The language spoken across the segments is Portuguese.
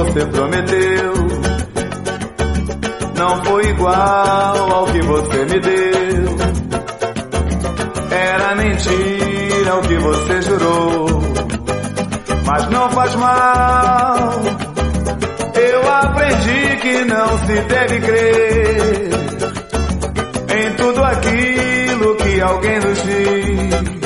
você prometeu não foi igual ao que você me deu. Era mentira o que você jurou, mas não faz mal. Eu aprendi que não se deve crer em tudo aquilo que alguém nos diz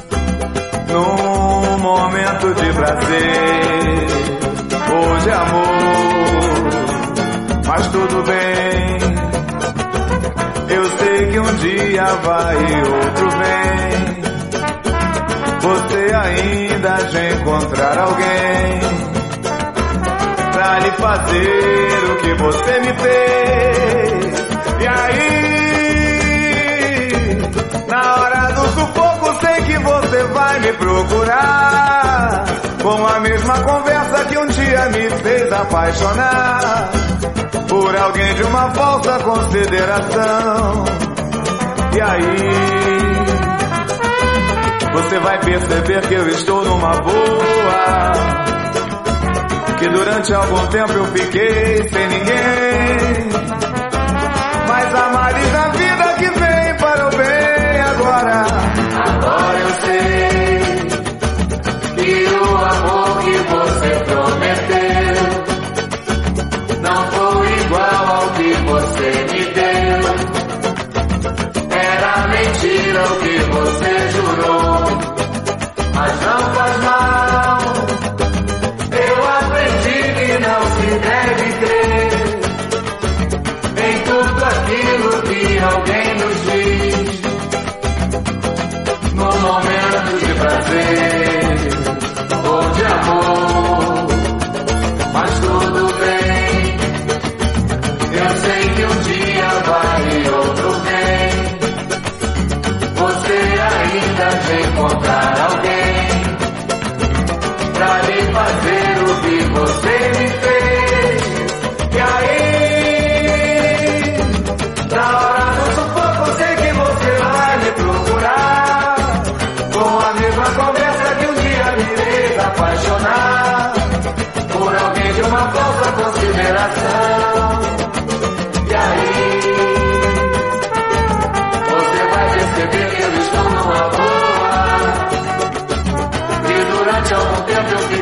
num momento de prazer. Hoje é amor, mas tudo bem. Eu sei que um dia vai e outro vem. Você ainda há de encontrar alguém pra lhe fazer o que você me fez. E aí, na hora do sufoco, sei que você vai me procurar, com a mesma conversa que um dia me fez apaixonar por alguém de uma falsa consideração. E aí, você vai perceber que eu estou numa boa, que durante algum tempo eu fiquei sem ninguém, mas há males na vida que vem para o bem. Agora eu sei que o amor que você prometeu não foi igual ao que você me deu. Era mentira o que você jurou, mas não faz mal. Eu aprendi que não se deve crer em tudo aquilo que alguém nos diz num momento de prazer ou de amor, mas tudo bem. Eu sei que um dia vai e outro vem. Você ainda há de encontrar alguém pra lhe fazer o que você me fez. E aí, na hora do sufoco, sei que você vai me procurar, com a mesma conversa que um dia me fez apaixonar por alguém de uma falsa consideração. E aí, você vai perceber que eu estou numa boa, e durante algum tempo eu